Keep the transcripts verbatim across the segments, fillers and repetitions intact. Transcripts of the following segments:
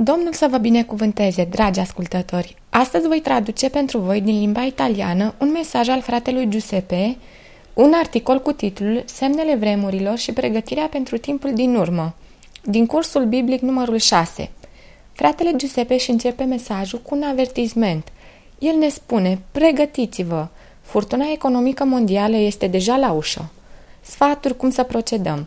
Domnul să vă binecuvânteze, dragi ascultători! Astăzi voi traduce pentru voi din limba italiană un mesaj al fratelui Giuseppe, un articol cu titlul Semnele vremurilor și pregătirea pentru timpul din urmă, din cursul biblic numărul șase. Fratele Giuseppe își începe mesajul cu un avertisment. El ne spune, pregătiți-vă, furtuna economică mondială este deja la ușă. Sfaturi cum să procedăm.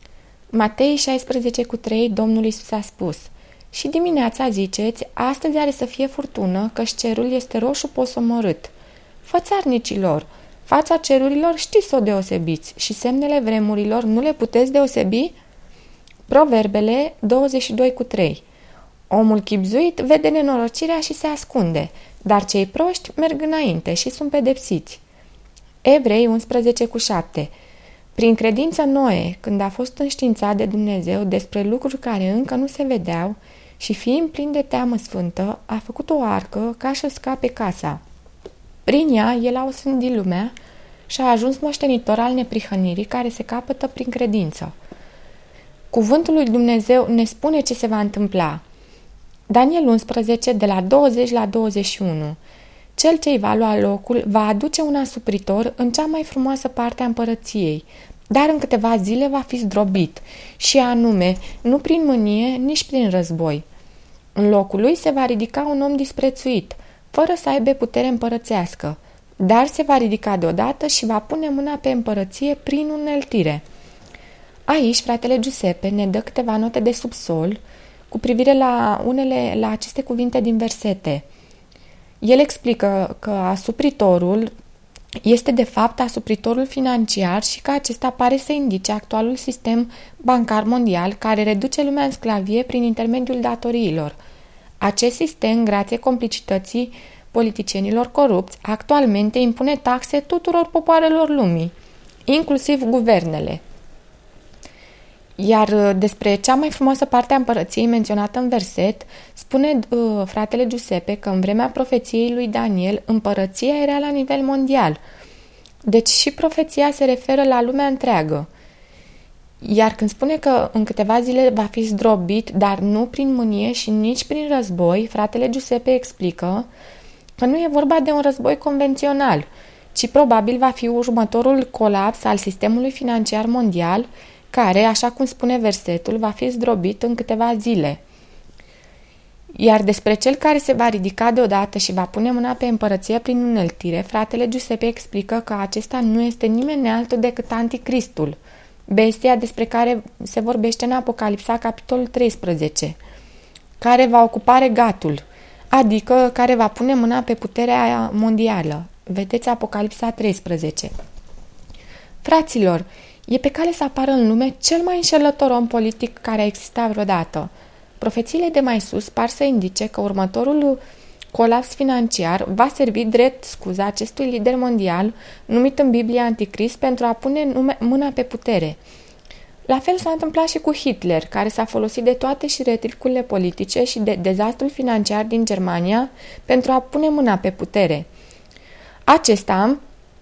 Matei șaisprezece cu trei, Domnul Iisus a spus: și dimineața ziceți, astăzi are să fie furtună, căci cerul este roșu posomorât. Fățarnicilor, fața cerurilor știți să o deosebiți și semnele vremurilor nu le puteți deosebi? Proverbele douăzeci și doi cu trei. Omul chibzuit vede nenorocirea și se ascunde, dar cei proști merg înainte și sunt pedepsiți. Evrei unsprezece cu șapte. Prin credință Noe, când a fost înștiințat de Dumnezeu despre lucruri care încă nu se vedeau și fiind plin de teamă sfântă, a făcut o arcă ca să scape casa. Prin ea, el a osândit lumea și a ajuns moștenitor al neprihănirii care se capătă prin credință. Cuvântul lui Dumnezeu ne spune ce se va întâmpla. Daniel unsprezece, de la douăzeci la douăzeci și unu. Cel ce-i va lua locul va aduce un asupritor în cea mai frumoasă parte a împărăției, dar în câteva zile va fi zdrobit, și anume, nu prin mânie, nici prin război. În locul lui se va ridica un om disprețuit, fără să aibă putere împărățească, dar se va ridica deodată și va pune mâna pe împărăție prin uneltire. Aici, fratele Giuseppe ne dă câteva note de subsol cu privire la unele la aceste cuvinte din versete. El explică că asupritorul este de fapt asupritorul financiar și că acesta pare să indice actualul sistem bancar mondial care reduce lumea în sclavie prin intermediul datoriilor. Acest sistem, grație complicității politicienilor corupți, actualmente impune taxe tuturor popoarelor lumii, inclusiv guvernele. Iar despre cea mai frumoasă parte a împărăției menționată în verset, spune uh, fratele Giuseppe că în vremea profeției lui Daniel, împărăția era la nivel mondial. Deci și profeția se referă la lumea întreagă. Iar când spune că în câteva zile va fi zdrobit, dar nu prin mânie și nici prin război, fratele Giuseppe explică că nu e vorba de un război convențional, ci probabil va fi următorul colaps al sistemului financiar mondial, care, așa cum spune versetul, va fi zdrobit în câteva zile. Iar despre cel care se va ridica deodată și va pune mâna pe împărăție prin uneltire, fratele Giuseppe explică că acesta nu este nimeni altul decât Anticristul, bestia despre care se vorbește în Apocalipsa, capitolul treisprezece, care va ocupa regatul, adică care va pune mâna pe puterea mondială. Vedeți Apocalipsa treisprezece. Fraților, e pe cale să apară în lume cel mai înșelător om politic care a existat vreodată. Profețiile de mai sus par să indice că următorul colaps financiar va servi drept scuza acestui lider mondial, numit în Biblie Anticrist, pentru a pune nume, mâna pe putere. La fel s-a întâmplat și cu Hitler, care s-a folosit de toate șireticurile politice și de dezastrul financiar din Germania pentru a pune mâna pe putere. Acesta...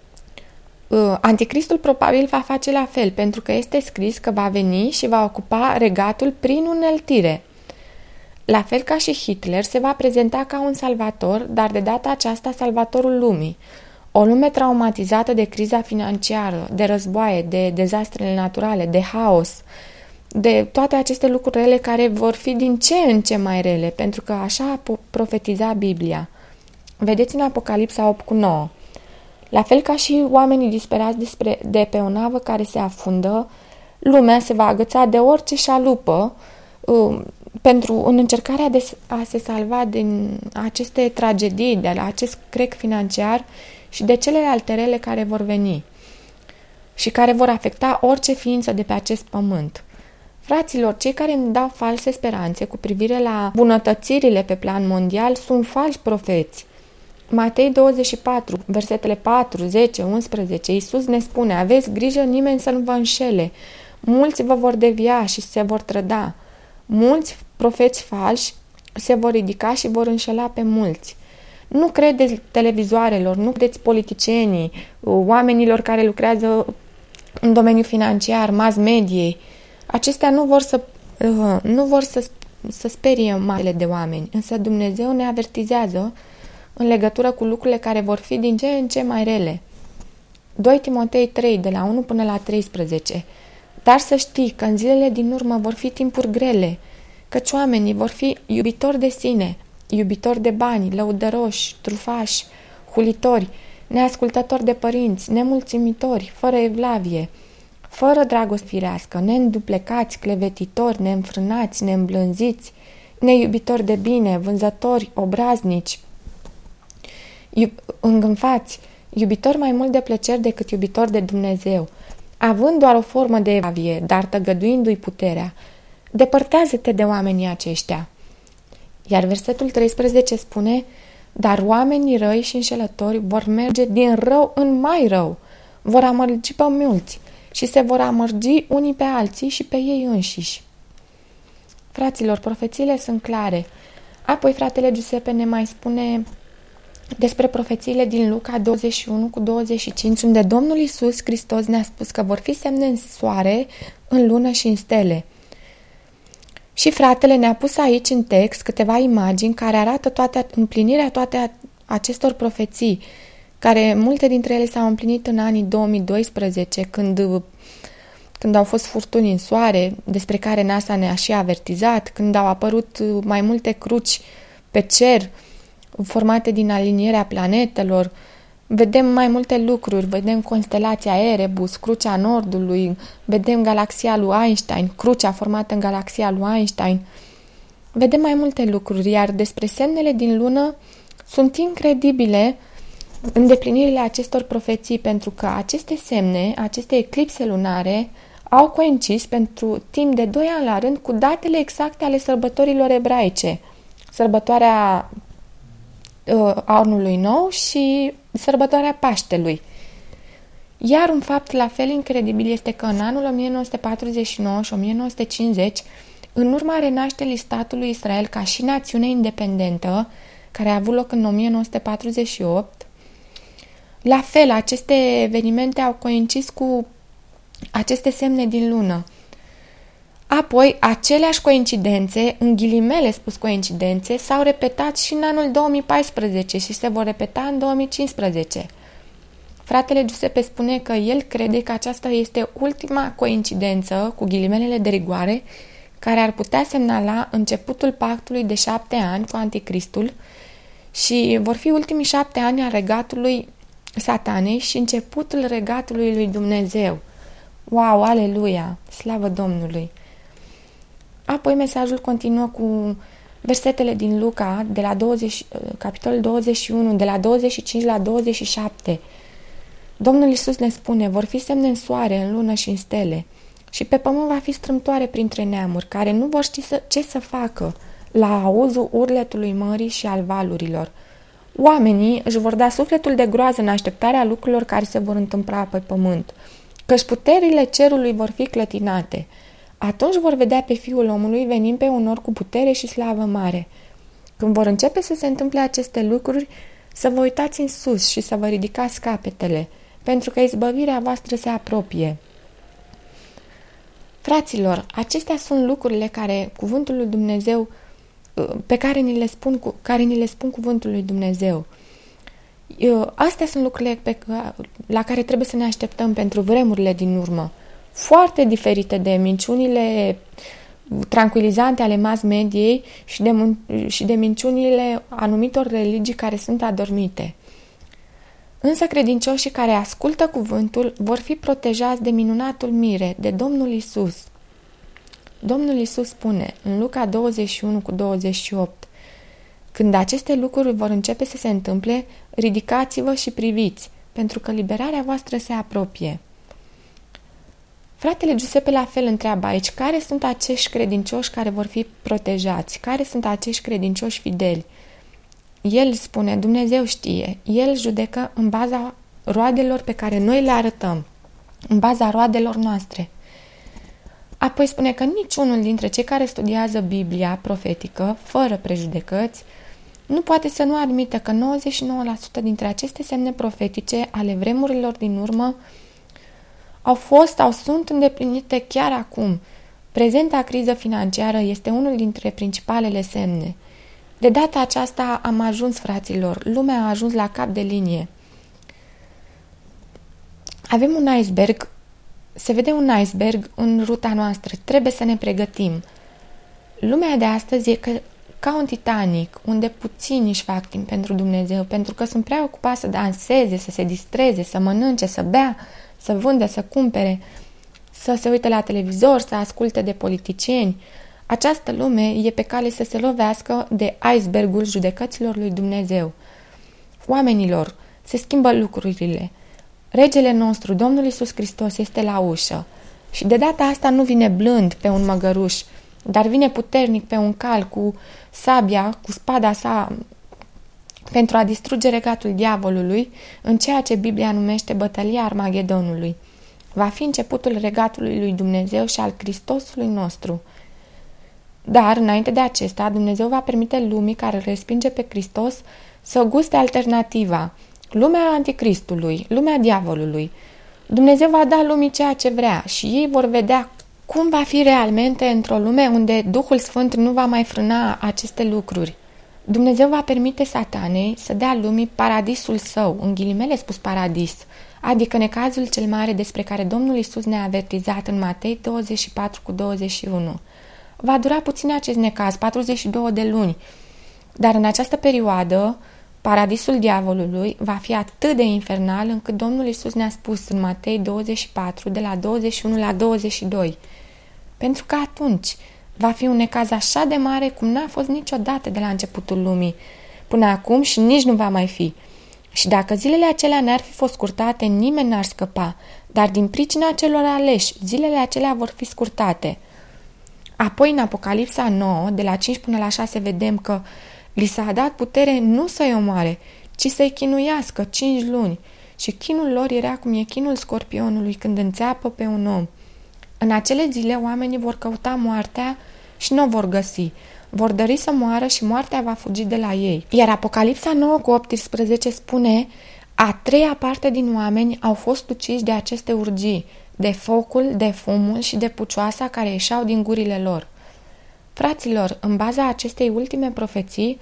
Anticristul probabil va face la fel, pentru că este scris că va veni și va ocupa regatul prin uneltire. La fel ca și Hitler, se va prezenta ca un salvator, dar de data aceasta salvatorul lumii. O lume traumatizată de criza financiară, de războaie, de dezastrele naturale, de haos, de toate aceste lucruri rele care vor fi din ce în ce mai rele, pentru că așa a profetizat Biblia. Vedeți în Apocalipsa opt cu nouă. La fel ca și oamenii disperați despre, de pe o navă care se afundă, lumea se va agăța de orice șalupă uh, pentru în încercarea de a se salva din aceste tragedii, de la acest crec financiar și de celelalte rele care vor veni și care vor afecta orice ființă de pe acest pământ. Fraților, cei care îmi dau false speranțe cu privire la bunătățirile pe plan mondial sunt falși profeți. Matei douăzeci și patru, versetele patru, zece, unsprezece, Iisus ne spune: aveți grijă nimeni să nu vă înșele. Mulți vă vor devia și se vor trăda. Mulți profeți falși se vor ridica și vor înșela pe mulți. Nu credeți televizoarelor, nu credeți politicienii, oamenilor care lucrează în domeniul financiar, mass mediei. Acestea nu vor să, nu vor să să sperie masele de oameni, însă Dumnezeu ne avertizează în legătură cu lucrurile care vor fi din ce în ce mai rele. doi Timotei trei, de la unu până la treisprezece. Dar să știi că în zilele din urmă vor fi timpuri grele, căci oamenii vor fi iubitori de sine, iubitori de bani, lăudăroși, trufași, hulitori, neascultători de părinți, nemulțumitori, fără evlavie, fără dragoste firească, neînduplecați, clevetitori, neînfrânați, neîmblânziți, neiubitori de bine, vânzători, obraznici, îngânfați, iubitori mai mult de plăceri decât iubitori de Dumnezeu, având doar o formă de evlavie, dar tăgăduindu-i puterea. Depărtează-te de oamenii aceștia. Iar versetul treisprezece spune: dar oamenii răi și înșelători vor merge din rău în mai rău, vor amărgi pe mulți și se vor amărgi unii pe alții și pe ei înșiși. Fraților, profețiile sunt clare. Apoi fratele Giuseppe ne mai spune despre profețiile din Luca douăzeci și unu cu douăzeci și cinci, unde Domnul Iisus Hristos ne-a spus că vor fi semne în soare, în lună și în stele. Și fratele ne-a pus aici în text câteva imagini care arată toate, împlinirea toate acestor profeții, care multe dintre ele s-au împlinit în anii două mii doisprezece, când, când au fost furtuni în soare, despre care NASA ne-a și avertizat, când au apărut mai multe cruci pe cer, formate din alinierea planetelor. Vedem mai multe lucruri, vedem constelația Erebus, crucea Nordului, vedem galaxia lui Einstein, crucea formată în galaxia lui Einstein. Vedem mai multe lucruri, iar despre semnele din lună sunt incredibile îndeplinirile acestor profeții, pentru că aceste semne, aceste eclipse lunare, au coincis pentru timp de doi ani la rând cu datele exacte ale sărbătorilor ebraice. Sărbătoarea uh, anului nou și sărbătoarea Paștelui. Iar un fapt la fel incredibil este că în anul o mie nouă sute patruzeci și nouă și o mie nouă sute cincizeci, în urma renașterii statului Israel ca și națiune independentă, care a avut loc în o mie nouă sute patruzeci și opt, la fel, aceste evenimente au coincis cu aceste semne din lună. Apoi, aceleași coincidențe, în ghilimele spus coincidențe, s-au repetat și în anul două mii paisprezece și se vor repeta în două mii cincisprezece. Fratele Giuseppe spune că el crede că aceasta este ultima coincidență, cu ghilimelele de rigoare, care ar putea semnala începutul pactului de șapte ani cu Anticristul și vor fi ultimii șapte ani al regatului Satanei și începutul regatului lui Dumnezeu. Wow, aleluia, slavă Domnului! Apoi mesajul continuă cu versetele din Luca, de la douăzeci, capitolul douăzeci și unu, de la douăzeci și cinci la douăzeci și șapte. Domnul Iisus ne spune: vor fi semne în soare, în lună și în stele, și pe pământ va fi strâmtoare printre neamuri, care nu vor ști să, ce să facă la auzul urletului mării și al valurilor. Oamenii își vor da sufletul de groază în așteptarea lucrurilor care se vor întâmpla pe pământ, căci puterile cerului vor fi clătinate. Atunci vor vedea pe Fiul omului venind pe un nor cu putere și slavă mare. Când vor începe să se întâmple aceste lucruri, să vă uitați în sus și să vă ridicați capetele, pentru că izbăvirea voastră se apropie. Fraților, acestea sunt lucrurile care cuvântul lui Dumnezeu, pe care ni le spun, care ni le spun cuvântul lui Dumnezeu. Astea sunt lucrurile pe, la care trebuie să ne așteptăm pentru vremurile din urmă. Foarte diferite de minciunile tranquilizante ale mass mediei și de, și de minciunile anumitor religii care sunt adormite. Însă credincioșii care ascultă cuvântul vor fi protejați de minunatul mire, de Domnul Iisus. Domnul Iisus spune în Luca douăzeci și unu cu douăzeci și opt: când aceste lucruri vor începe să se întâmple, ridicați-vă și priviți, pentru că liberarea voastră se apropie. Fratele Giuseppe la fel întreabă aici: care sunt acești credincioși care vor fi protejați? Care sunt acești credincioși fideli? El spune: Dumnezeu știe. El judecă în baza roadelor pe care noi le arătăm, în baza roadelor noastre. Apoi spune că niciunul dintre cei care studiază Biblia profetică, fără prejudecăți, nu poate să nu admită că nouăzeci și nouă la sută dintre aceste semne profetice ale vremurilor din urmă au fost sau sunt îndeplinite chiar acum, Prezenta criză financiară este unul dintre principalele semne. De data aceasta am ajuns, fraților, lumea a ajuns la cap de linie. Avem un iceberg, se vede un iceberg în ruta noastră, trebuie să ne pregătim. Lumea de astăzi e că, ca un Titanic, unde puțini își fac timp pentru Dumnezeu, pentru că sunt prea ocupați să danseze, să se distreze, să mănânce, să bea, să vândă, să cumpere, să se uite la televizor, să asculte de politicieni. Această lume e pe cale să se lovească de icebergul judecăților lui Dumnezeu. Oamenilor, se schimbă lucrurile. Regele nostru, Domnul Iisus Hristos, este la ușă și de data asta nu vine blând pe un măgăruș, dar vine puternic pe un cal cu sabia, cu spada sa, pentru a distruge regatul diavolului în ceea ce Biblia numește bătălia Armagedonului. Va fi începutul regatului lui Dumnezeu și al Hristosului nostru. Dar, înainte de acesta, Dumnezeu va permite lumii care îl respinge pe Hristos să guste alternativa, lumea anticristului, lumea diavolului. Dumnezeu va da lumii ceea ce vrea și ei vor vedea cum va fi realmente într-o lume unde Duhul Sfânt nu va mai frâna aceste lucruri. Dumnezeu va permite Satanei să dea lumii paradisul său, în ghilimele spus paradis, adică necazul cel mare despre care Domnul Iisus ne-a avertizat în Matei douăzeci și patru cu douăzeci și unu. Va dura puțin acest necaz, patruzeci și două de luni, dar în această perioadă, paradisul diavolului va fi atât de infernal încât Domnul Iisus ne-a spus în Matei douăzeci și patru, de la douăzeci și unu la douăzeci și doi. Pentru că atunci va fi un necaz așa de mare cum n-a fost niciodată de la începutul lumii, până acum și nici nu va mai fi. Și dacă zilele acelea n-ar fi fost scurtate, nimeni n-ar scăpa, dar din pricina celor aleși, zilele acelea vor fi scurtate. Apoi, în Apocalipsa nouă, de la cinci până la șase, vedem că li s-a dat putere nu să-i omoare, ci să-i chinuiască cinci luni. Și chinul lor era cum e chinul scorpionului când înțeapă pe un om. În acele zile oamenii vor căuta moartea și nu o vor găsi. Vor dori să moară și moartea va fugi de la ei. Iar Apocalipsa nouă cu optsprezece spune: a treia parte din oameni au fost uciși de aceste urgii, de focul, de fumul și de pucioasa care ieșeau din gurile lor. Fraților, în baza acestei ultime profeții,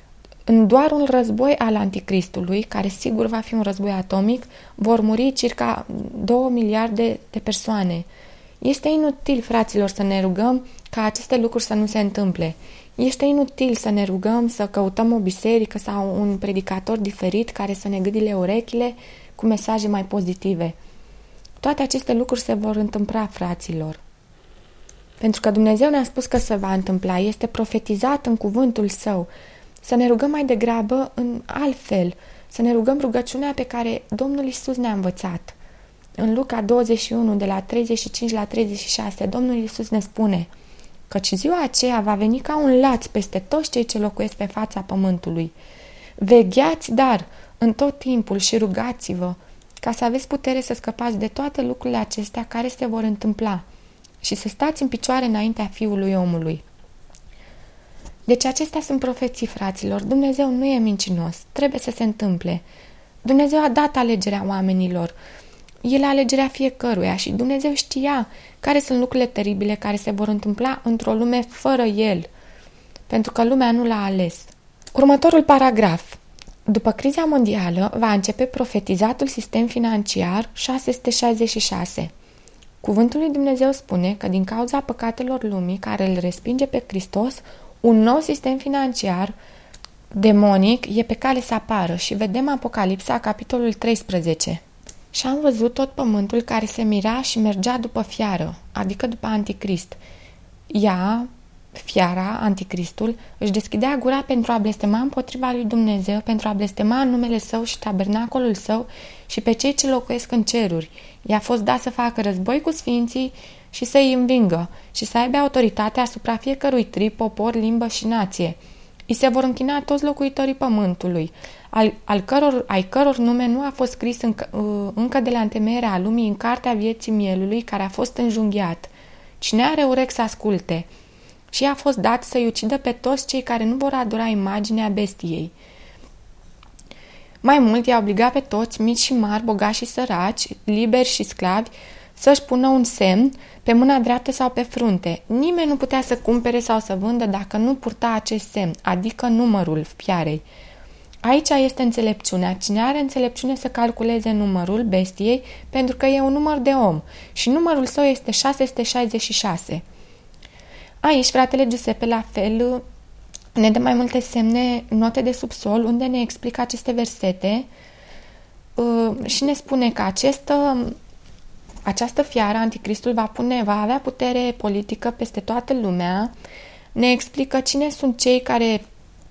în doar un război al anticristului, care sigur va fi un război atomic, vor muri circa două miliarde de persoane. Este inutil, fraților, să ne rugăm ca aceste lucruri să nu se întâmple. Este inutil să ne rugăm, să căutăm o biserică sau un predicator diferit care să ne gâdile urechile cu mesaje mai pozitive. Toate aceste lucruri se vor întâmpla, fraților. Pentru că Dumnezeu ne-a spus că se va întâmpla, este profetizat în cuvântul Său. Să ne rugăm mai degrabă în altfel, să ne rugăm rugăciunea pe care Domnul Iisus ne-a învățat. În Luca douăzeci și unu, de la treizeci și cinci la treizeci și șase, Domnul Iisus ne spune: căci ziua aceea va veni ca un laț peste toți cei ce locuiesc pe fața pământului. Vegheați, dar, în tot timpul și rugați-vă, ca să aveți putere să scăpați de toate lucrurile acestea care se vor întâmpla și să stați în picioare înaintea Fiului omului. Deci acestea sunt profeții, fraților. Dumnezeu nu e mincinos. Trebuie să se întâmple. Dumnezeu a dat alegerea oamenilor. El a alegerea fiecăruia și Dumnezeu știa care sunt lucrurile teribile care se vor întâmpla într-o lume fără El, pentru că lumea nu l-a ales. Următorul paragraf. După criza mondială va începe profetizatul sistem financiar șase sute șaizeci și șase. Cuvântul lui Dumnezeu spune că din cauza păcatelor lumii care îl respinge pe Hristos, un nou sistem financiar demonic e pe cale să apară și vedem Apocalipsa, capitolul treisprezece. Și am văzut tot pământul care se mira și mergea după fiară, adică după anticrist. Ea, fiara, anticristul, își deschidea gura pentru a blestema împotriva lui Dumnezeu, pentru a blestema în numele Său și tabernacolul Său și pe cei ce locuiesc în ceruri. I-a fost dat să facă război cu sfinții și să îi învingă și să aibă autoritatea asupra fiecărui trib, popor, limbă și nație. I se vor închina toți locuitorii pământului, al, al căror, ai căror nume nu a fost scris încă, încă de la întemeierea lumii în cartea vieții mielului care a fost înjunghiat. Cine are urechi să asculte. Și a fost dat să-i ucidă pe toți cei care nu vor adora imaginea bestiei. Mai mult i-a obligat pe toți, mici și mari, bogați și săraci, liberi și sclavi, să-și pună un semn pe mâna dreaptă sau pe frunte. Nimeni nu putea să cumpere sau să vândă dacă nu purta acest semn, adică numărul fiarei. Aici este înțelepciunea. Cine are înțelepciune să calculeze numărul bestiei, pentru că e un număr de om și numărul său este șase sute șaizeci și șase. Aici, fratele Giuseppe, la fel, ne dă mai multe semne, note de subsol, unde ne explică aceste versete și ne spune că acestă, această fiară, Anticristul, va, pune, va avea putere politică peste toată lumea. Ne explică cine sunt cei care...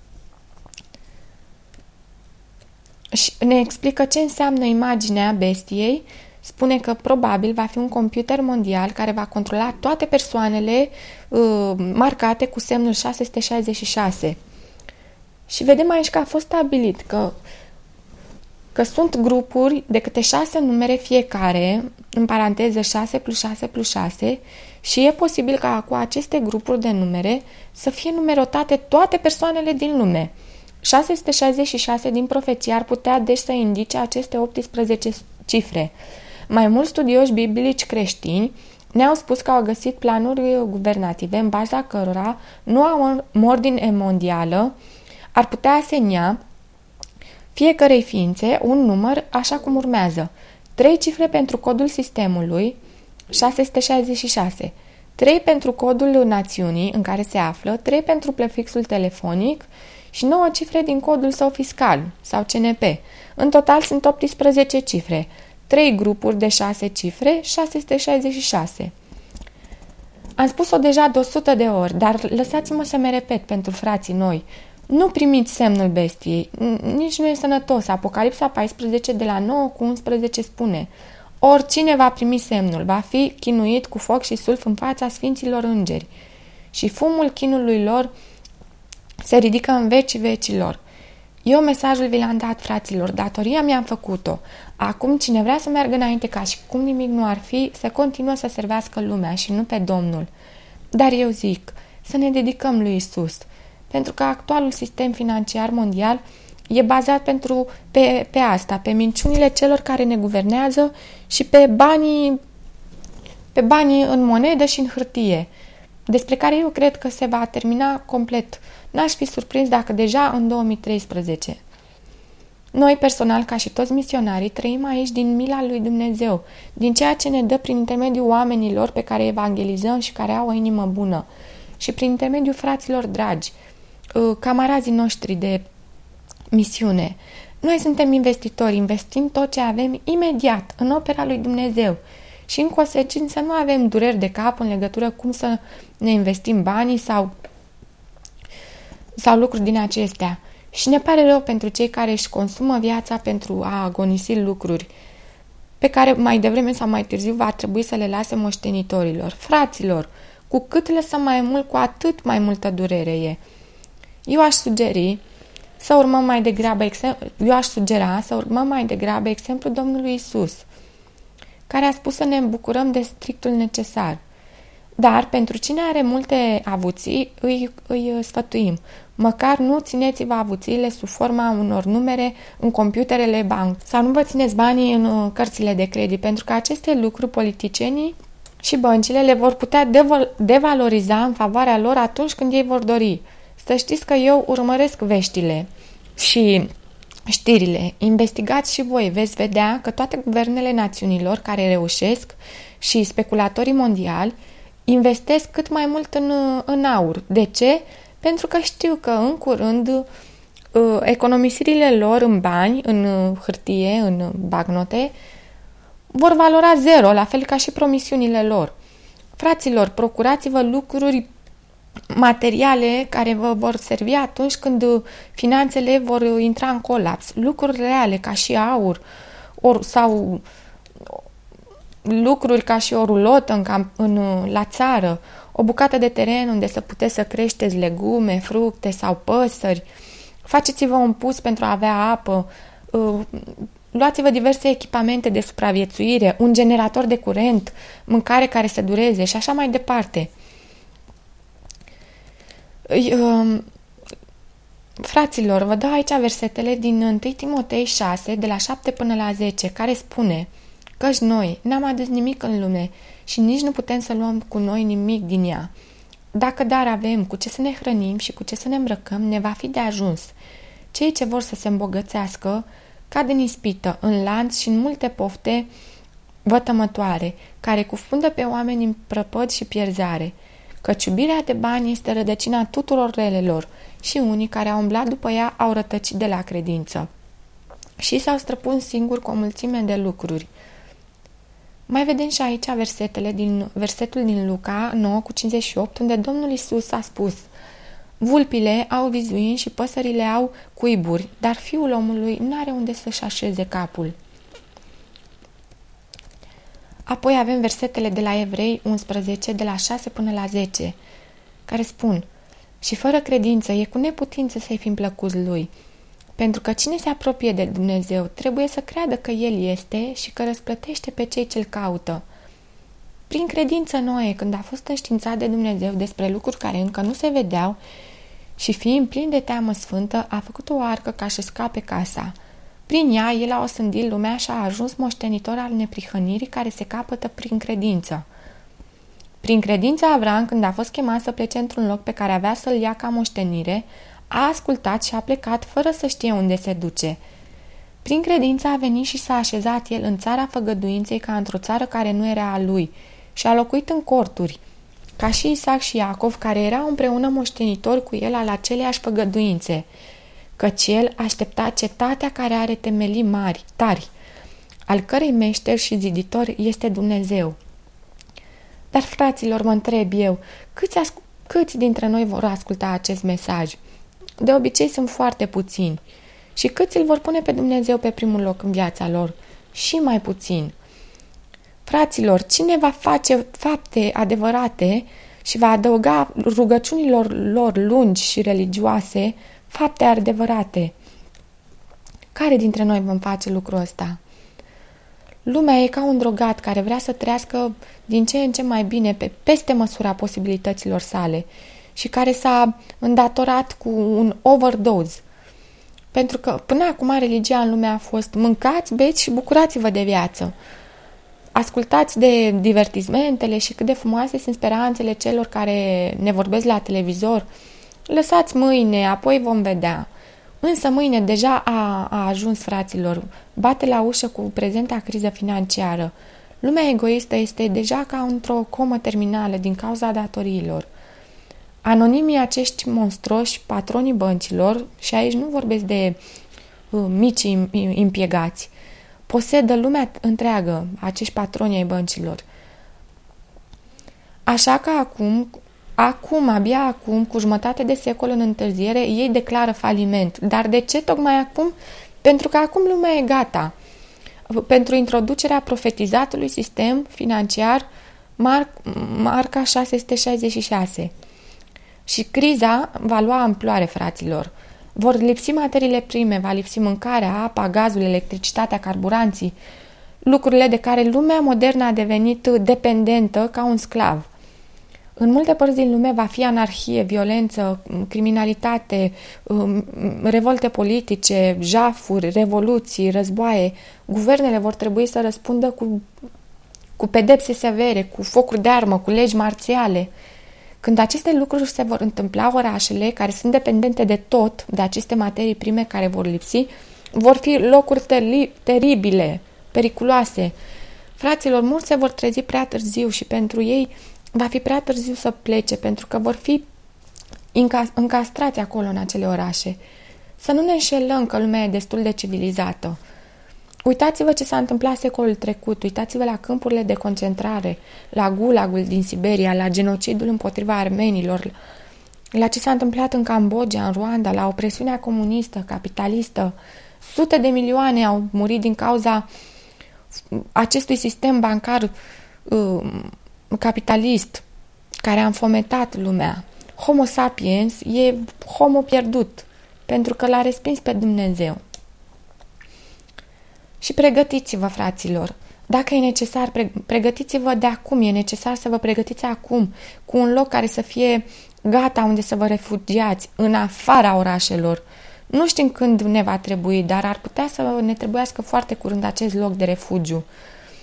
Și ne explică ce înseamnă imaginea bestiei. Spune că probabil va fi un computer mondial care va controla toate persoanele uh, marcate cu semnul șase sute șaizeci și șase. Și vedem aici că a fost stabilit că, că sunt grupuri de câte șase numere fiecare, în paranteză șase plus șase plus șase, și e posibil ca cu aceste grupuri de numere să fie numerotate toate persoanele din lume. șase sute șaizeci și șase din profeție ar putea deci să indice aceste optsprezece cifre. Mai mulți studioși biblici creștini ne-au spus că au găsit planuri guvernative în baza cărora noua ordine mondială ar putea asenia fiecărei ființe un număr așa cum urmează: trei cifre pentru codul sistemului, șase sute șaizeci și șase, trei pentru codul națiunii în care se află, trei pentru prefixul telefonic și nouă cifre din codul său fiscal sau C N P. În total sunt optsprezece cifre, trei grupuri de șase cifre, șase sute șaizeci și șase. Am spus-o deja de o sută de ori, dar lăsați-mă să mă repet pentru frații noi. Nu primiți semnul bestiei, nici nu e sănătos. Apocalipsa paisprezece de la nouă cu unsprezece spune: oricine va primi semnul va fi chinuit cu foc și sulf în fața sfinților îngeri și fumul chinului lor se ridică în vecii vecilor. Eu mesajul vi l-am dat, fraților, datoria mi-am făcut-o. Acum cine vrea să meargă înainte ca și cum nimic nu ar fi, să continuă să servească lumea și nu pe Domnul. Dar eu zic să ne dedicăm lui Isus, pentru că actualul sistem financiar mondial e bazat pentru, pe, pe asta, pe minciunile celor care ne guvernează și pe banii, pe banii în monedă și în hârtie, despre care eu cred că se va termina complet. N-aș fi surprins dacă deja în două mii treisprezece. Noi, personal, ca și toți misionarii, trăim aici din mila lui Dumnezeu, din ceea ce ne dă prin intermediul oamenilor pe care evangelizăm și care au o inimă bună și prin intermediul fraților dragi, camarazii noștri de misiune. Noi suntem investitori, investim tot ce avem imediat în opera lui Dumnezeu și în consecință nu avem dureri de cap în legătură cum să ne investim banii sau, sau lucruri din acestea. Și ne pare rău pentru cei care își consumă viața pentru a agonisi lucruri pe care mai devreme sau mai târziu va trebui să le lase moștenitorilor. Fraților, cu cât lăsăm mai mult, cu atât mai multă durere e. Eu aș sugeri să urmăm mai degrabă eu aș sugera să urmăm mai degrabă exemplul Domnului Isus, care a spus să ne bucurăm de strictul necesar. Dar pentru cine are multe avuții, îi, îi sfătuim: măcar nu țineți-vă avuțiile sub forma unor numere în computerele banc sau nu vă țineți banii în cărțile de credit, pentru că aceste lucruri politicienii și băncile le vor putea devaloriza în favoarea lor atunci când ei vor dori. Să știți că eu urmăresc veștile și știrile. Investigați și voi, veți vedea că toate guvernele națiunilor care reușesc și speculatorii mondiali investesc cât mai mult în, în aur. De ce? Pentru că știu că în curând economisirile lor în bani, în hârtie, în bagnote, vor valora zero, la fel ca și promisiunile lor. Fraților, procurați-vă lucruri materiale care vă vor servi atunci când finanțele vor intra în colaps. Lucruri reale, ca și aur, or, sau lucruri ca și o rulotă în, camp, în, la țară, o bucată de teren unde să puteți să creșteți legume, fructe sau păsări. Faceți-vă un pus pentru a avea apă, luați-vă diverse echipamente de supraviețuire, un generator de curent, mâncare care să dureze și așa mai departe. Fraților, vă dau aici versetele din întâi Timotei șase, de la șapte până la zece, care spune: căci noi n-am adus nimic în lume și nici nu putem să luăm cu noi nimic din ea. Dacă dar avem cu ce să ne hrănim și cu ce să ne îmbrăcăm, ne va fi de ajuns. Cei ce vor să se îmbogățească cad în ispită, în lanț și în multe pofte vătămătoare, care cufundă pe oameni în prăpăd și pierzare. Căci iubirea de bani este rădăcina tuturor relelor și unii care au umblat după ea au rătăcit de la credință și s-au străpuns singuri cu o mulțime de lucruri. Mai vedem și aici versetele din, versetul din Luca nouă cu cincizeci și opt, unde Domnul Iisus a spus: vulpile au vizuini și păsările au cuiburi, dar Fiul omului nu are unde să-și așeze capul. Apoi avem versetele de la Evrei unsprezece, de la șase până la zece, care spun: și fără credință e cu neputință să-i fim plăcuți lui, pentru că cine se apropie de Dumnezeu trebuie să creadă că El este și că răsplătește pe cei ce-L caută. Prin credință Noe, când a fost înștiințat de Dumnezeu despre lucruri care încă nu se vedeau și fiind plin de teamă sfântă, a făcut o arcă ca să scape casa. Prin ea, el a osândit lumea și a ajuns moștenitor al neprihănirii care se capătă prin credință. Prin credință, Avram, când a fost chemat să plece într-un loc pe care avea să-l ia ca moștenire, a ascultat și a plecat fără să știe unde se duce. Prin credință a venit și s-a așezat el în țara făgăduinței ca într-o țară care nu era a lui și a locuit în corturi, ca și Isaac și Iacov, care erau împreună moștenitori cu el al aceleiași făgăduințe, căci el aștepta cetatea care are temelii mari, tari, al cărei meșter și ziditor este Dumnezeu. Dar, fraților, mă întreb eu, câți, asc- câți dintre noi vor asculta acest mesaj? De obicei sunt foarte puțini. Și câți îl vor pune pe Dumnezeu pe primul loc în viața lor? Și mai puțin. Fraților, cine va face fapte adevărate și va adăuga rugăciunilor lor lungi și religioase fapte adevărate? Care dintre noi vom face lucrul ăsta? Lumea e ca un drogat care vrea să trăiască din ce în ce mai bine pe peste măsura posibilităților sale și care s-a îndatorat cu un overdose. Pentru că până acum religia în lume a fost: mâncați, beți și bucurați-vă de viață. Ascultați de divertismentele și cât de frumoase sunt speranțele celor care ne vorbesc la televizor. Lăsați mâine, apoi vom vedea. Însă mâine deja a, a ajuns, fraților. Bate la ușă cu prezenta criză financiară. Lumea egoistă este deja ca într-o comă terminală din cauza datoriilor. Anonimii acești monstruoși, patronii băncilor, și aici nu vorbesc de uh, micii impiegați, posedă lumea întreagă, acești patroni ai băncilor. Așa că acum, acum, abia acum, cu jumătate de secol în întârziere, ei declară faliment. Dar de ce tocmai acum? Pentru că acum lumea e gata pentru introducerea profetizatului sistem financiar mar- marca șase sute șaizeci și șase. Și criza va lua amploare, fraților. Vor lipsi materiile prime, va lipsi mâncarea, apa, gazul, electricitatea, carburanții, lucrurile de care lumea modernă a devenit dependentă ca un sclav. În multe părți din lume va fi anarhie, violență, criminalitate, revolte politice, jafuri, revoluții, războaie. Guvernele vor trebui să răspundă cu, cu pedepse severe, cu focuri de armă, cu legi marțiale. Când aceste lucruri se vor întâmpla, orașele, care sunt dependente de tot, de aceste materii prime care vor lipsi, vor fi locuri teri- teribile, periculoase. Fraților, mulți se vor trezi prea târziu și pentru ei va fi prea târziu să plece, pentru că vor fi încastrați acolo în acele orașe. Să nu ne înșelăm că lumea e destul de civilizată. Uitați-vă ce s-a întâmplat secolul trecut, uitați-vă la câmpurile de concentrare, la gulagul din Siberia, la genocidul împotriva armenilor, la ce s-a întâmplat în Cambodgia, în Rwanda, la opresiunea comunistă, capitalistă. Sute de milioane au murit din cauza acestui sistem bancar uh, capitalist care a înfometat lumea. Homo sapiens e homo pierdut, pentru că l-a respins pe Dumnezeu. Și pregătiți-vă, fraților. Dacă e necesar, pregătiți-vă de acum. E necesar să vă pregătiți acum cu un loc care să fie gata unde să vă refugiați, în afara orașelor. Nu știm când ne va trebui, dar ar putea să ne trebuiască foarte curând acest loc de refugiu.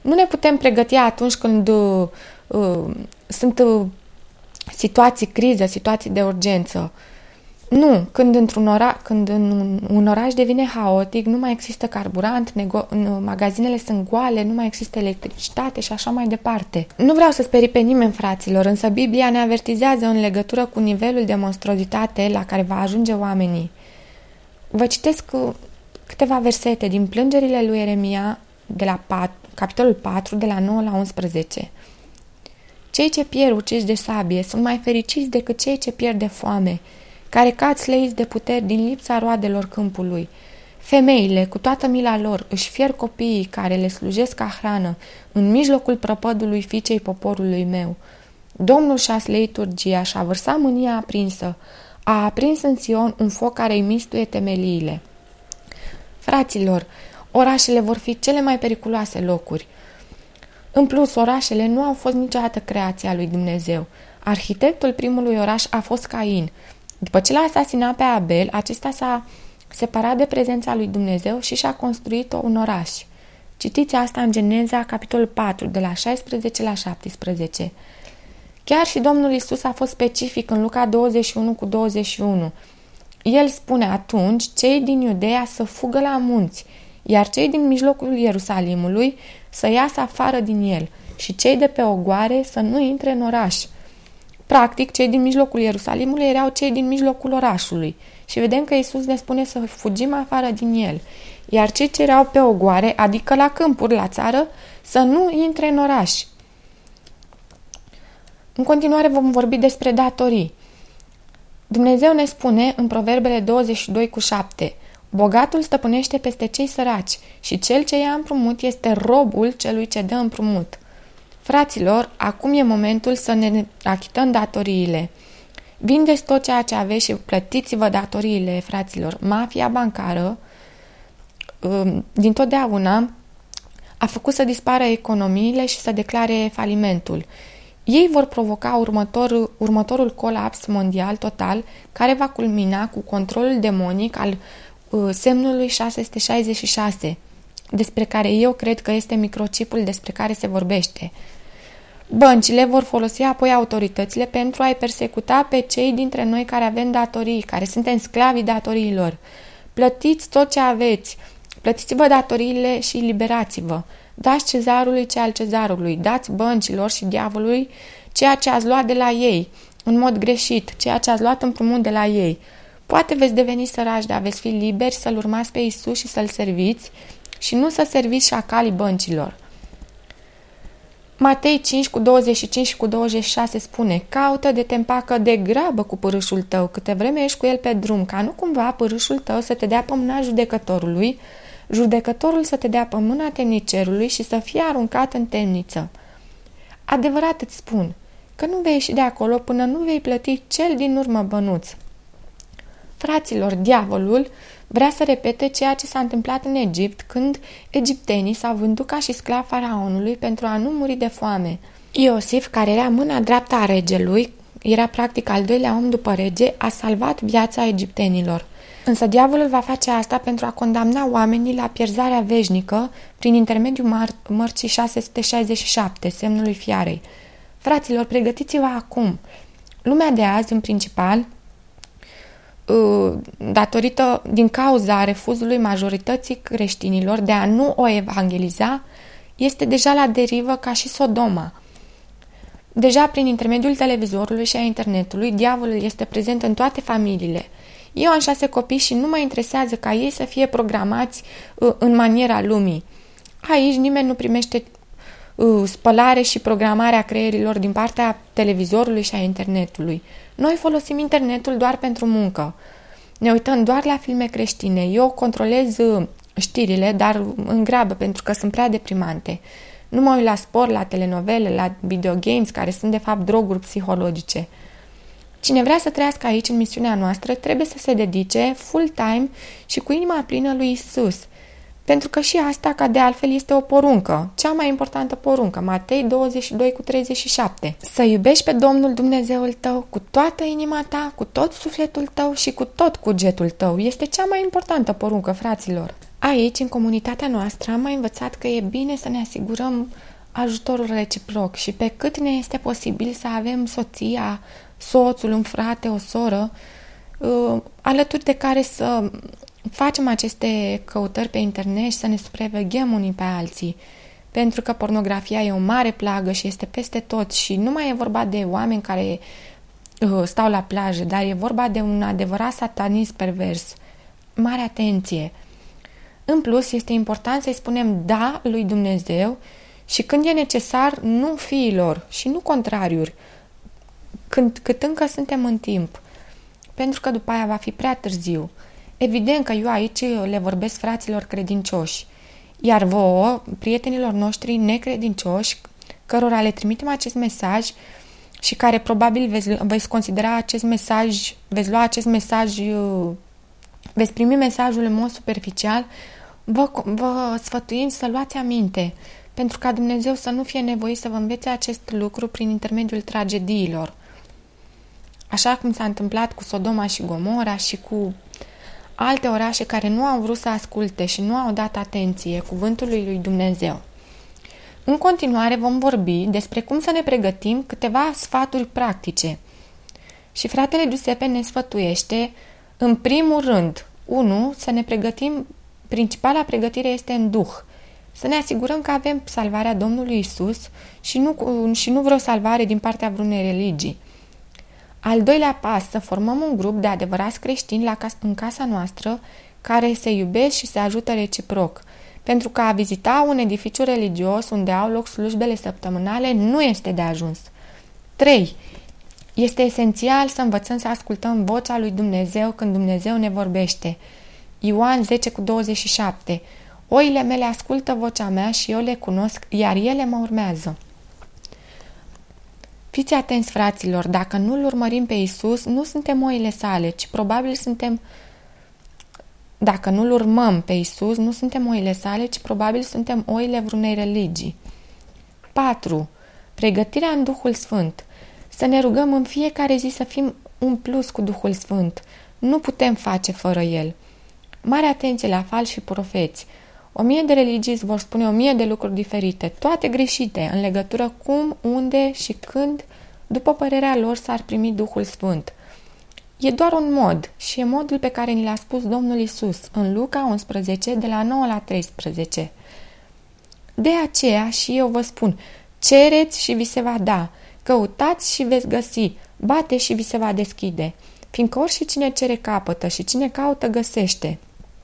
Nu ne putem pregăti atunci când uh, uh, sunt uh, situații criză, situații de urgență. Nu, când, într-un ora, când în un oraș devine haotic, nu mai există carburant, nego- magazinele sunt goale, nu mai există electricitate și așa mai departe. Nu vreau să sperii pe nimeni, fraților, însă Biblia ne avertizează în legătură cu nivelul de monstruozitate la care va ajunge oamenii. Vă citesc câteva versete din plângerile lui Ieremia, de la patru, capitolul patru, de la nouă la unsprezece. Cei ce pierd uciși de sabie sunt mai fericiți decât cei ce pierd de foame, care cad sleiți de puteri din lipsa roadelor câmpului. Femeile, cu toată mila lor, își fier copiii care le slujesc ca hrană în mijlocul prăpădului fiicei poporului meu. Domnul și-a sleit urgia și-a vărsat mânia aprinsă, a aprins în Sion un foc care îi mistuie temeliile. Fraților, orașele vor fi cele mai periculoase locuri. În plus, orașele nu au fost niciodată creația lui Dumnezeu. Arhitectul primului oraș a fost Cain. După ce l-a asasinat pe Abel, acesta s-a separat de prezența lui Dumnezeu și și-a construit un oraș. Citiți asta în Geneza, capitolul patru, de la șaisprezece la șaptesprezece. Chiar și Domnul Iisus a fost specific în Luca douăzeci și unu cu douăzeci și unu. El spune atunci, cei din Iudeea să fugă la munți, iar cei din mijlocul Ierusalimului să iasă afară din el și cei de pe ogoare să nu intre în oraș. Practic, cei din mijlocul Ierusalimului erau cei din mijlocul orașului și vedem că Iisus ne spune să fugim afară din el, iar cei ce erau pe ogoare, adică la câmpuri, la țară, să nu intre în oraș. În continuare vom vorbi despre datorii. Dumnezeu ne spune în Proverbele douăzeci și doi cu șapte: bogatul stăpânește peste cei săraci și cel ce ia împrumut este robul celui ce dă împrumut. Fraților, acum e momentul să ne achităm datoriile. Vindeți tot ceea ce aveți și plătiți-vă datoriile, fraților. Mafia bancară, din totdeauna, a făcut să dispară economiile și să declare falimentul. Ei vor provoca următor, următorul colaps mondial total, care va culmina cu controlul demonic al uh, semnului șase sute șaizeci și șase, despre care eu cred că este microchipul despre care se vorbește. Băncile vor folosi apoi autoritățile pentru a-i persecuta pe cei dintre noi care avem datorii, care suntem sclavii datoriilor. Plătiți tot ce aveți, plătiți-vă datoriile și liberați-vă. Dați cezarului ce al cezarului, dați băncilor și diavolului ceea ce ați luat de la ei, în mod greșit, ceea ce ați luat împrumut de la ei. Poate veți deveni săraci, dar veți fi liberi să-L urmați pe Iisus și să-L serviți și nu să serviți șacalii băncilor. Matei cinci cu douăzeci și cinci și cu douăzeci și șase spune: caută de te împacă de grabă cu pârâșul tău, câte vreme ești cu el pe drum, ca nu cumva pârâșul tău să te dea pe mâna judecătorului, judecătorul să te dea pe mâna temnicerului și să fie aruncat în temniță. Adevărat îți spun că nu vei ieși de acolo până nu vei plăti cel din urmă bănuț. Fraților, diavolul vrea să repete ceea ce s-a întâmplat în Egipt, când egiptenii s-au vândut ca și sclav faraonului pentru a nu muri de foame. Iosif, care era mâna dreaptă a regelui, era practic al doilea om după rege, a salvat viața egiptenilor. Însă diavolul va face asta pentru a condamna oamenii la pierzarea veșnică prin intermediul mar- mărcii șase sute șaizeci și șapte, semnului fiarei. Fraților, pregătiți-vă acum! Lumea de azi, în principal, datorită, din cauza refuzului majorității creștinilor de a nu o evangeliza, este deja la derivă ca și Sodoma. Deja prin intermediul televizorului și a internetului, diavolul este prezent în toate familiile. Eu am șase copii și nu mă interesează ca ei să fie programați uh, în maniera lumii. Aici nimeni nu primește uh, spălare și programarea creierilor din partea televizorului și a internetului. Noi folosim internetul doar pentru muncă. Ne uităm doar la filme creștine. Eu controlez uh, știrile, dar în grabă, pentru că sunt prea deprimante. Nu mă uit la sport, la telenovele, la videogames, care sunt de fapt droguri psihologice. Cine vrea să trăiască aici în misiunea noastră trebuie să se dedice full-time și cu inima plină lui Isus. Pentru că și asta, ca de altfel, este o poruncă, cea mai importantă poruncă, Matei douăzeci și doi cu treizeci și șapte. Să iubești pe Domnul Dumnezeul tău cu toată inima ta, cu tot sufletul tău și cu tot cugetul tău. Este cea mai importantă poruncă, fraților. Aici, în comunitatea noastră, am mai învățat că e bine să ne asigurăm ajutorul reciproc și pe cât ne este posibil să avem soția, soțul, un frate, o soră, alături de care să facem aceste căutări pe internet și să ne supraveghem unii pe alții. Pentru că pornografia e o mare plagă și este peste tot și nu mai e vorba de oameni care stau la plajă, dar e vorba de un adevărat satanism pervers. Mare atenție! În plus, este important să-i spunem da lui Dumnezeu și când e necesar, nu fiilor și nu contrariuri, când, cât încă suntem în timp, pentru că după aia va fi prea târziu. Evident că eu aici le vorbesc fraților credincioși, iar vouă, prietenilor noștri necredincioși, cărora le trimitem acest mesaj și care probabil veți, veți considera acest mesaj, veți lua acest mesaj, veți primi mesajul în mod superficial, vă, vă sfătuim să luați aminte, pentru ca Dumnezeu să nu fie nevoit să vă învețe acest lucru prin intermediul tragediilor. Așa cum s-a întâmplat cu Sodoma și Gomora și cu alte orașe care nu au vrut să asculte și nu au dat atenție cuvântului lui Dumnezeu. În continuare vom vorbi despre cum să ne pregătim câteva sfaturi practice. Și fratele Giuseppe ne sfătuiește, în primul rând, unu, să ne pregătim, principala pregătire este în Duh. Să ne asigurăm că avem salvarea Domnului Isus și nu, și nu vreo salvare din partea vreunei religii. Al doilea pas, să formăm un grup de adevărați creștini la cas- în casa noastră care se iubesc și se ajută reciproc, pentru că a vizita un edificiu religios unde au loc slujbele săptămânale nu este de ajuns. trei. Este esențial să învățăm să ascultăm vocea lui Dumnezeu când Dumnezeu ne vorbește. Ioan zece cu douăzeci și șapte. Oile mele ascultă vocea mea și eu le cunosc, iar ele mă urmează. Fiți atenți, fraților, dacă nu-L urmărim pe Iisus, nu suntem oile sale, ci probabil suntem... Dacă nu-L urmăm pe Iisus, nu suntem oile sale, ci probabil suntem oile vreunei religii. patru. Pregătirea în Duhul Sfânt. Să ne rugăm în fiecare zi să fim umpluți cu Duhul Sfânt. Nu putem face fără El. Mare atenție la falși și profeți. O mie de religii vor spune o mie de lucruri diferite, toate greșite, în legătură cum, unde și când, după părerea lor, s-ar primi Duhul Sfânt. E doar un mod și e modul pe care ni l-a spus Domnul Isus în Luca unsprezece, de la nouă la treisprezece. De aceea și eu vă spun, cereți și vi se va da, căutați și veți găsi, bateți și vi se va deschide, fiindcă oricine cere capătă și cine caută găsește.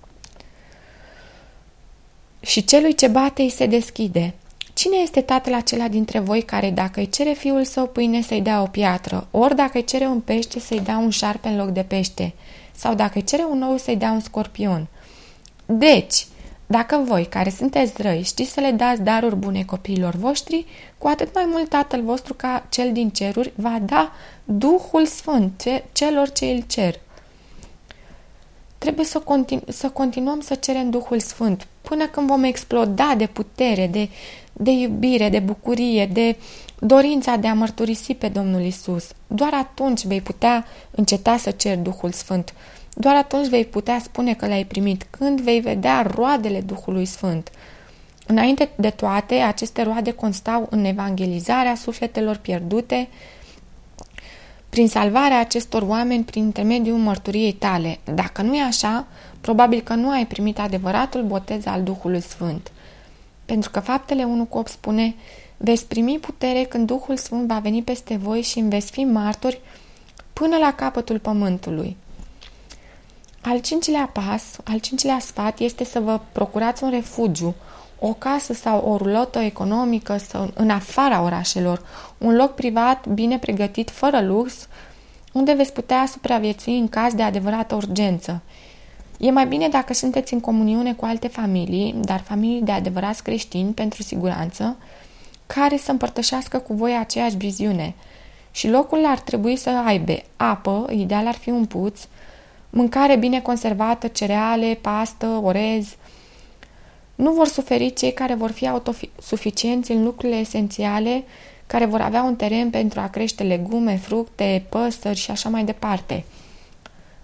Și celui ce bate îi se deschide. Cine este tatăl acela dintre voi care, dacă îi cere fiul său pâine, să-i dea o piatră, ori dacă îi cere un pește, să-i dea un șarpe în loc de pește, sau dacă îi cere un ou, să-i dea un scorpion? Deci, dacă voi, care sunteți răi, știți să le dați daruri bune copiilor voștri, cu atât mai mult Tatăl vostru ca cel din ceruri va da Duhul Sfânt celor ce îl cer. Trebuie să, continu- să continuăm să cerem Duhul Sfânt până când vom exploda de putere, de, de iubire, de bucurie, de dorința de a mărturisi pe Domnul Isus. Doar atunci vei putea înceta să ceri Duhul Sfânt. Doar atunci vei putea spune că l-ai primit, când vei vedea roadele Duhului Sfânt. Înainte de toate, aceste roade constau în evangelizarea sufletelor pierdute, prin salvarea acestor oameni prin intermediul mărturiei tale. Dacă nu e așa, probabil că nu ai primit adevăratul botez al Duhului Sfânt. Pentru că Faptele unu cu opt spune, veți primi putere când Duhul Sfânt va veni peste voi și îmi veți fi martori până la capătul pământului. Al cincilea pas, al cincilea sfat este să vă procurați un refugiu, o casă sau o rulotă economică sau în afara orașelor, un loc privat bine pregătit, fără lux, unde veți putea supraviețui în caz de adevărată urgență. E mai bine dacă sunteți în comuniune cu alte familii, dar familii de adevărați creștini pentru siguranță, care să împărtășească cu voi aceeași viziune. Și locul ar trebui să aibă apă, ideal ar fi un puț, mâncare bine conservată, cereale, pastă, orez. Nu vor suferi cei care vor fi autosuficienți în lucrurile esențiale, care vor avea un teren pentru a crește legume, fructe, păsări și așa mai departe.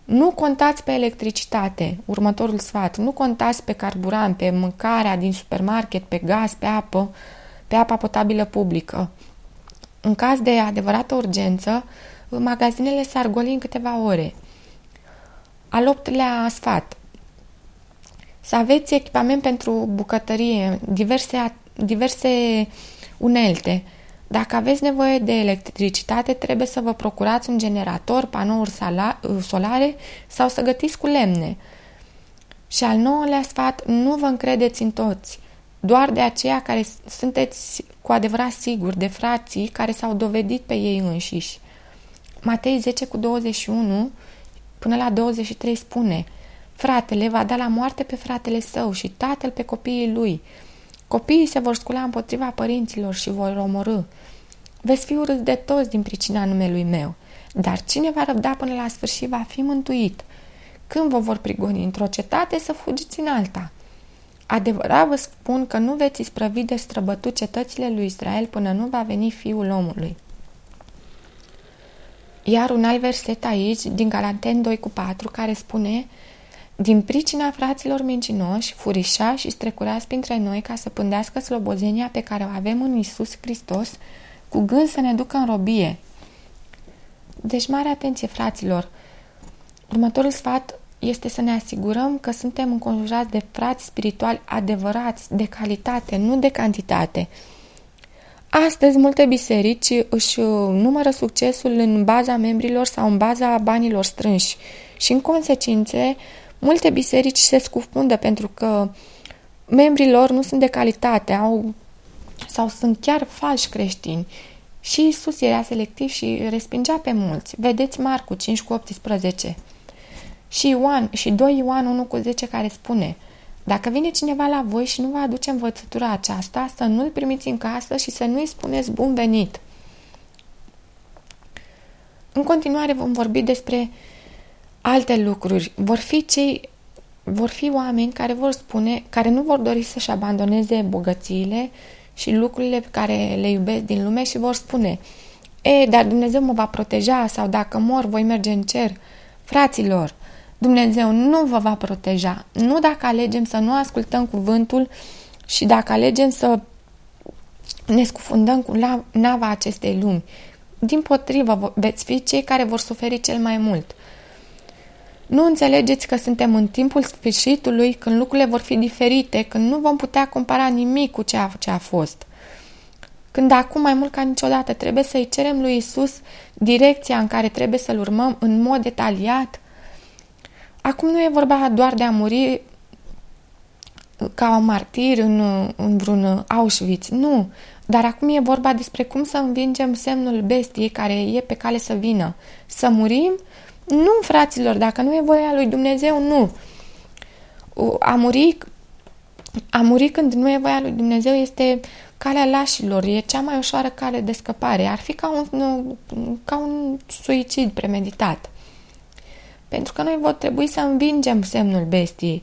Nu contați pe electricitate, următorul sfat, nu contați pe carburant, pe mâncarea din supermarket, pe gaz, pe apă, pe apa potabilă publică. În caz de adevărată urgență, magazinele s-ar goli în câteva ore. Al optulea sfat. Să aveți echipament pentru bucătărie, diverse, diverse unelte. Dacă aveți nevoie de electricitate, trebuie să vă procurați un generator, panouri solare sau să gătiți cu lemne. Și al nouălea sfat, nu vă încredeți în toți, doar de aceia care sunteți cu adevărat siguri, de frații care s-au dovedit pe ei înșiși. Matei zece cu douăzeci și unu până la douăzeci și trei spune: fratele va da la moarte pe fratele său și tatăl pe copiii lui. Copiii se vor scula împotriva părinților și vor omorî. Veți fi urâți de toți din pricina numelui meu, dar cine va răbda până la sfârșit va fi mântuit. Când vă vor prigoni într-o cetate, să fugiți în alta. Adevărat vă spun că nu veți isprăvi de străbătut cetățile lui Israel până nu va veni Fiul omului. Iar un alt verset aici, din Galateni doi cu patru, care spune: din pricina fraților mincinoși, furișași și strecurați printre noi ca să pândească slobozenia pe care o avem în Iisus Hristos, cu gând să ne ducă în robie. Deci mare atenție, fraților! Următorul sfat este să ne asigurăm că suntem înconjurați de frați spirituali adevărați, de calitate, nu de cantitate. Astăzi, multe biserici își numără succesul în baza membrilor sau în baza banilor strânși și, în consecințe, multe biserici se scufundă pentru că membrii lor nu sunt de calitate au, sau sunt chiar falși creștini. Și Iisus era selectiv și respingea pe mulți. Vedeți Marcu cinci cu optsprezece. Și Ioan, și doi Ioan unu cu zece, care spune: dacă vine cineva la voi și nu vă aduce învățătura aceasta, să nu-l primiți în casă și să nu-i spuneți bun venit. În continuare vom vorbi despre alte lucruri. Vor fi cei, vor fi oameni care vor spune, care nu vor dori să-și abandoneze bogățiile și lucrurile pe care le iubesc din lume și vor spune: e, dar Dumnezeu mă va proteja, sau dacă mor voi merge în cer. Fraților, Dumnezeu nu vă va proteja. Nu dacă alegem să nu ascultăm cuvântul și dacă alegem să ne scufundăm cu nava acestei lumi. Dimpotrivă, veți fi cei care vor suferi cel mai mult. Nu înțelegeți că suntem în timpul sfârșitului, când lucrurile vor fi diferite, când nu vom putea compara nimic cu ceea ce a fost. Când acum, mai mult ca niciodată, trebuie să-i cerem lui Iisus direcția în care trebuie să-L urmăm în mod detaliat. Acum nu e vorba doar de a muri ca un martir în, în vreun Auschwitz, nu. Dar acum e vorba despre cum să învingem semnul bestiei care e pe cale să vină. Să murim? Nu, fraților, dacă nu e voia lui Dumnezeu, nu. A muri, a muri când nu e voia lui Dumnezeu este calea lașilor, e cea mai ușoară cale de scăpare. Ar fi ca un, ca un suicid premeditat. Pentru că noi vor trebui să învingem semnul bestiei.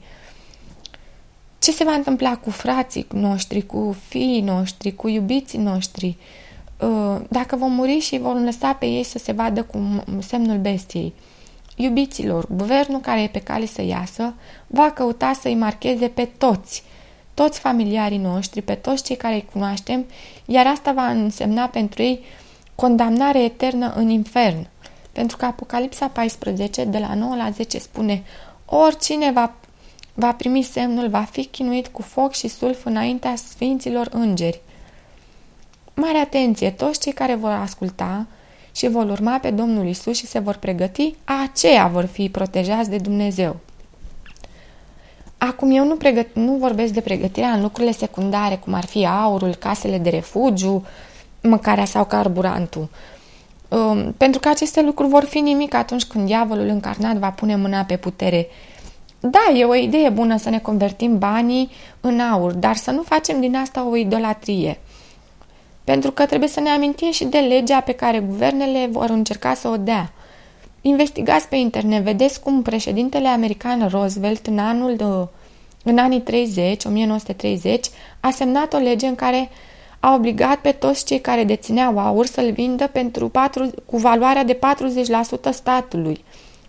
Ce se va întâmpla cu frații noștri, cu fiii noștri, cu iubiții noștri? Dacă vom muri și vom lăsa pe ei să se vadă cu semnul bestiei? Iubiților, guvernul care e pe cale să iasă va căuta să-i marcheze pe toți, toți familiarii noștri, pe toți cei care îi cunoaștem, iar asta va însemna pentru ei condamnare eternă în infern. Pentru că Apocalipsa paisprezece, de la nouă la zece, spune: oricine va, va primi semnul va fi chinuit cu foc și sulf înaintea sfinților îngeri. Mare atenție, toți cei care vor asculta și vor urma pe Domnul Iisus și se vor pregăti, aceia vor fi protejați de Dumnezeu. Acum eu nu, pregăt, nu vorbesc de pregătirea în lucrurile secundare, cum ar fi aurul, casele de refugiu, mâncarea sau carburantul. Um, pentru că aceste lucruri vor fi nimic atunci când diavolul încarnat va pune mâna pe putere. Da, e o idee bună să ne convertim banii în aur, dar să nu facem din asta o idolatrie. Pentru că trebuie să ne amintim și de legea pe care guvernele vor încerca să o dea. Investigați pe internet, vedeți cum președintele american Roosevelt în, anul de, în anii treizeci, o mie nouă sute treizeci, a semnat o lege în care a obligat pe toți cei care dețineau aur să-l vindă pentru patru, cu valoarea de patruzeci la sută statului.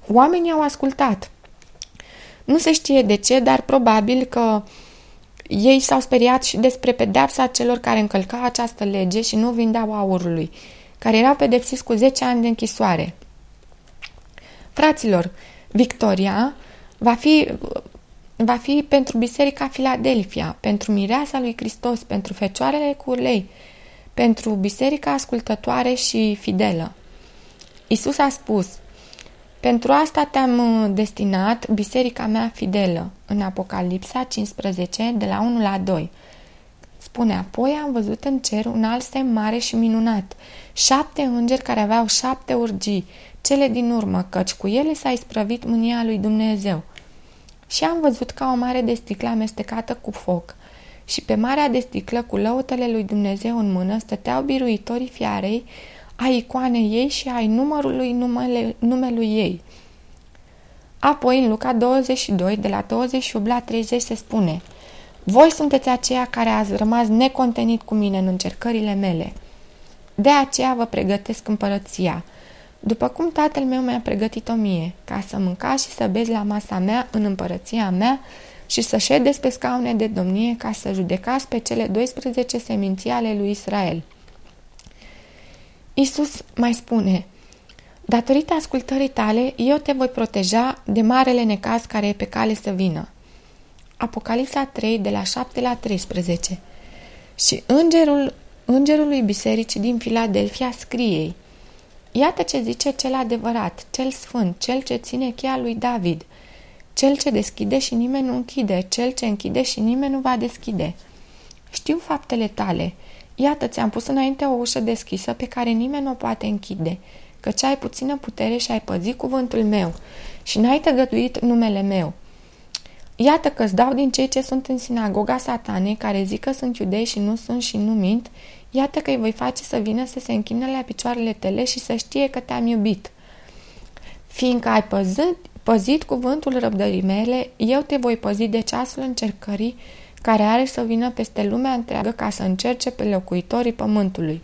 Oamenii au ascultat. Nu se știe de ce, dar probabil că ei s-au speriat și despre pedeapsa celor care încălcau această lege și nu vindeau aurului, care erau pedepsiți cu zece ani de închisoare. Fraților, victoria va fi, va fi pentru Biserica Filadelfia, pentru mireasa lui Hristos, pentru fecioarele cu ulei, pentru biserica ascultătoare și fidelă. Iisus a spus: pentru asta te-am destinat, biserica mea fidelă, în Apocalipsa cincisprezece, de la unu la doi. Spune: apoi am văzut în cer un alt semn mare și minunat, șapte îngeri care aveau șapte urgii, cele din urmă, căci cu ele s-a isprăvit mânia lui Dumnezeu. Și am văzut ca o mare de sticlă amestecată cu foc, și pe marea de sticlă, cu lăutele lui Dumnezeu în mână, stăteau biruitorii fiarei, ai icoanei ei și ai numărului numele, numelui ei. Apoi, în Luca douăzeci și doi, de la douăzeci și opt la treizeci, se spune: voi sunteți aceia care ați rămas necontenit cu mine în încercările mele. De aceea vă pregătesc împărăția, după cum Tatăl meu mi-a pregătit-o mie, ca să mâncați și să beți la masa mea în împărăția mea și să ședeți pe scaune de domnie, ca să judecați pe cele doisprezece seminții ale lui Israel. Iisus mai spune: datorită ascultării tale, eu te voi proteja de marele necaz care e pe cale să vină. Apocalipsa trei, de la șapte la treisprezece. Și îngerul, îngerului bisericii din Filadelfia scrie: iată ce zice cel adevărat, cel sfânt, cel ce ține cheia lui David, cel ce deschide și nimeni nu închide, cel ce închide și nimeni nu va deschide. Știu faptele tale. Iată, ți-am pus înainte o ușă deschisă pe care nimeni nu o poate închide, căci ai puțină putere și ai păzit cuvântul meu și n-ai tăgăduit numele meu. Iată că-ți dau din cei ce sunt în sinagoga Satanei, care zic că sunt iudei și nu sunt și nu mint, iată că îi voi face să vină să se închine la picioarele tale și să știe că te-am iubit. Fiindcă ai păzit, păzit cuvântul răbdării mele, eu te voi păzi de ceasul încercării care are să vină peste lumea întreagă ca să încerce pe locuitorii pământului.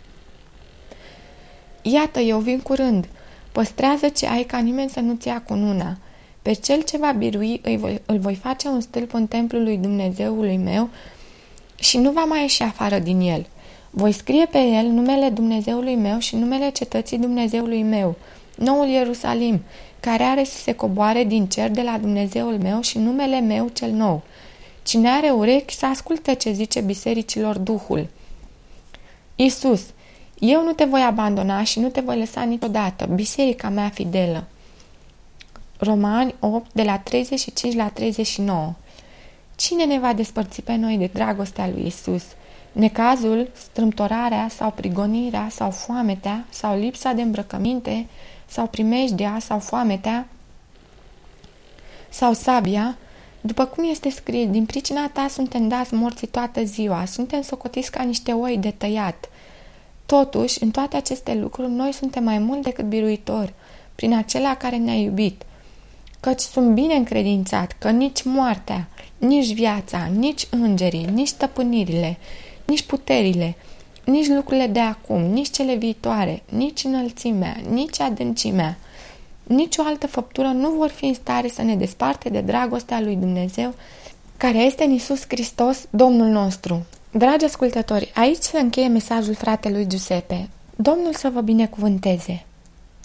Iată, eu vin curând. Păstrează ce ai, ca nimeni să nu-ți ia cununa. Pe cel ce va birui îi voi, îl voi face un stâlp în templul lui Dumnezeului meu și nu va mai ieși afară din el. Voi scrie pe el numele Dumnezeului meu și numele cetății Dumnezeului meu, noul Ierusalim, care are să se coboare din cer de la Dumnezeul meu, și numele meu cel nou. Cine are urechi să asculte ce zice bisericilor Duhul. Iisus: eu nu te voi abandona și nu te voi lăsa niciodată, biserica mea fidelă. Romani opt, de la treizeci și cinci la treizeci și nouă. Cine ne va despărți pe noi de dragostea lui Iisus? Necazul, strâmtorarea sau prigonirea sau foametea sau lipsa de îmbrăcăminte sau primejdia sau foametea sau sabia? După cum este scris: din pricina ta suntem dați morții toată ziua, suntem socotiți ca niște oi de tăiat. Totuși, în toate aceste lucruri, noi suntem mai mult decât biruitori, prin acela care ne-a iubit. Căci sunt bine încredințat că nici moartea, nici viața, nici îngerii, nici stăpânirile, nici puterile, nici lucrurile de acum, nici cele viitoare, nici înălțimea, nici adâncimea, nici o altă făptură nu vor fi în stare să ne desparte de dragostea lui Dumnezeu, care este în Iisus Hristos, Domnul nostru. Dragi ascultători, aici se încheie mesajul fratelui Giuseppe. Domnul să vă binecuvânteze!